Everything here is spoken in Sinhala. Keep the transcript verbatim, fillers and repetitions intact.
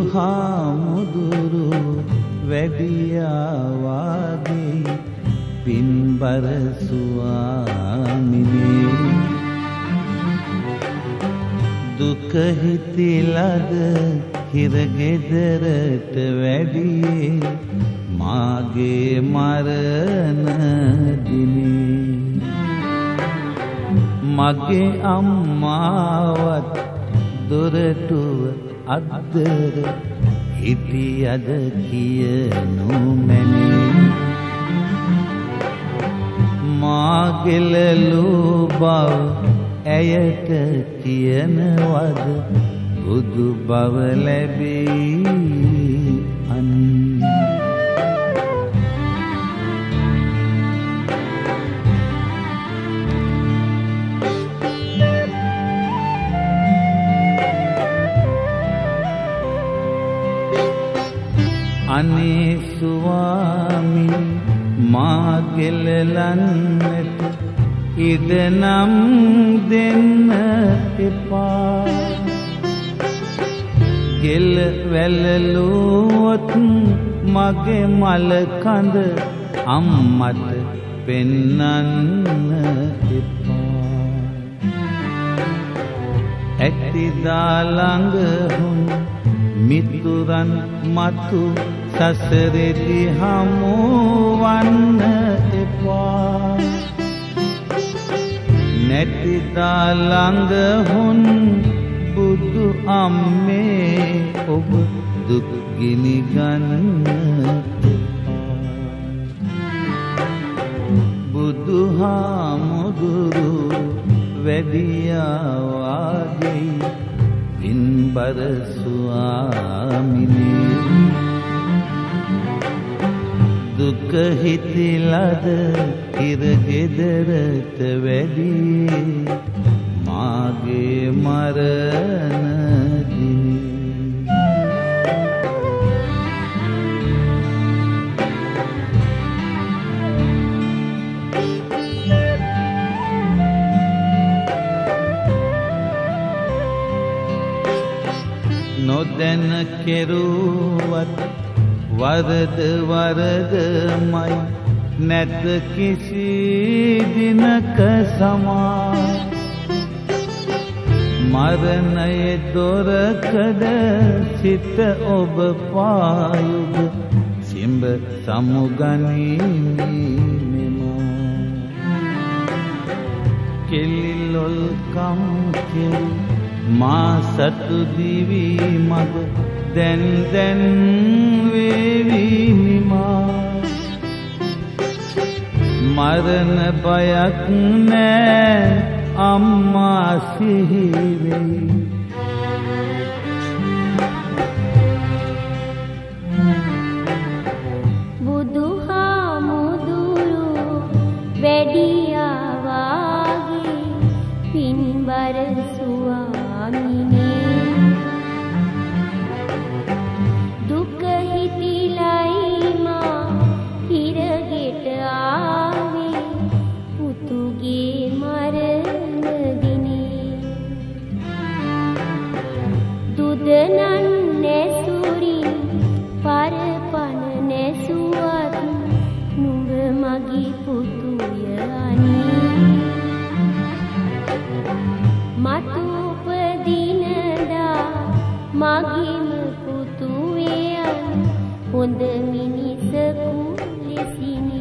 බුදුහාමුදුරු වැඩියා වාගේ පින්බර ස්වාමිනේ දුක හිතිලද හිරගෙදරට වැඩියේ මාගේ මරණ දිනේ මගේ අම්මාවත් දොරටුව අද්දර හිටියද කියනු මැනේ මාගෙලලු බව ඇයට කියනවද බුදු බව ලැබී අනී අනේ ස්වාමී මාගෙලලන්නට ඉදනම් දෙන්න එපා ගෙල වැළලුවොත් මගේ මල කඳ අම්මට පෙන්නන්න එපා ඇතිදා ළඟ හුන් මිතුරන් මතු සසරෙදි හමුවන්න එපා නැතිදා ළඟ හුන් බුදු අම්මේ ඔබ දුක් ගිනි ගන්න එපා බුදුහාමුදුරු වැඩියා වාගේ පින්බර ස්වාමිනේ දුක හිතිලද හිරගෙදරට වැඩියේ මාගේ මරණ දිනේ නොදැන කෙරුවත් වරද වරදමයි නැත කිසි දිනක සමා මරණයේ දොරකඩ සිත ඔබ පායුද සිඹ සමුගනිමි මෙමෝ කෙලිලොල් කම් කෙල් මා සතු දිවි මග දැන් දැන් වේවි නිමා මරණ බයක් නෑ අම්මා සිහි වෙයි බුදුහාමුදුරු වැඩියා වාගේ පින්බර ස්වාමිනේ දුක හිතිලයි මා හිරගෙට ආවේ පුතුගේ මරණ දිනේ දුදනන් නැසුරින් පරපන නැසුවත් නුඹ මගේ පුතුය අනේ මතු උපදිනදා මගේම පුතුවේ හොඳ මිනිසකු ලෙසිනි